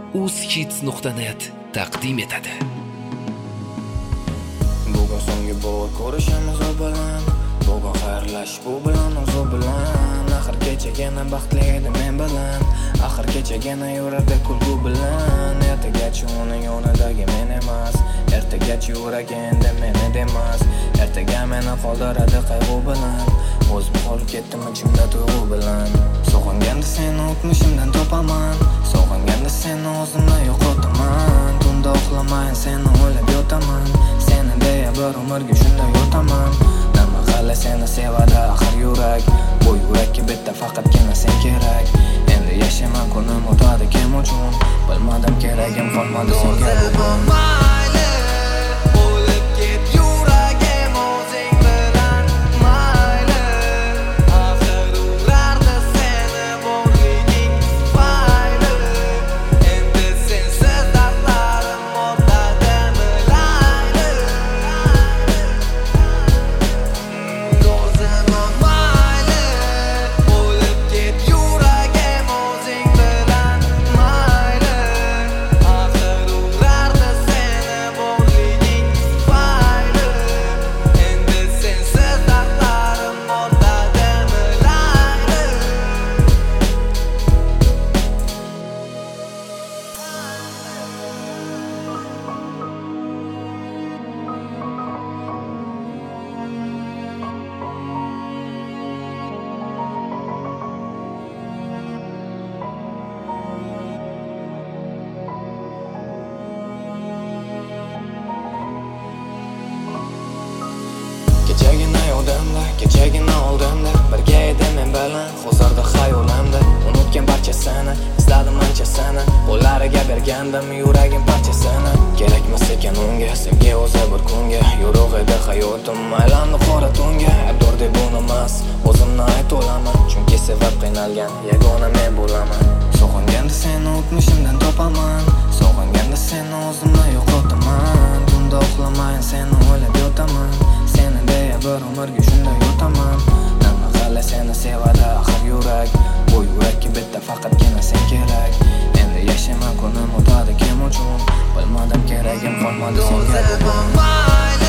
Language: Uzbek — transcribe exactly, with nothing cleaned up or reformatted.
uzhits nuqta net taqdim etadi. Bugun so'nggi bor ko'rishimiz u bilan, bugun xayrlashish bu bilan o'zi bilan. Axir kechagina baxtli edi men bilan, axir kechagina yurardi kulgu bilan. Ertagacha uning yonidagi men emas, ertagacha yuragi endi meni demas. Ertaga meni qoldiradi qayg'u bilan, o'zim qolib ketdim ichimda tuyg'u bilan. Sog'inganda seni o'tmishimdan topaman, sog'inganda seni o'zimdan yo'qotaman. Tunda uxlamayin seni o'ylab yotaman, seni deya bir umrga shunday yotaman. Nima qila seni sevadi axir yurak, bu yurakka bitta faqatgina sen kerak. Endi yashayman kunim o'tadi kim uchun, bilmadim keragim qolmadi senga bugun. Kechagina yodimda, kechagina oldimda, birga edim men bilan, hozirda xayolimda. Unutgan barchasini, izladim anchasini, qo'llariga bergandim yuragim parchasini. Kerakmas ekan unga, sevgi o'zi bir kunga, yo'q edi hayotim, aylandi qora tunga. Aybdor deb bo'lmas, o'zimni ayta olaman, chunki sevib qiynalgan yagona men bo'laman. Sog'inganda seni o'tmishimdan topaman, sog'inganda seni o'zimdan yo'qotaman. Tunda uxlamayin seni o'ylab yotaman, seni deya bir umrga shunday yotaman. Nima qila seni sevadi axir yurak, bu yurakka bitta faqatgina sen kerak. Endi yashayman kunim o'tadi kim uchun, bilmadim keragim qolmadi senga bugun.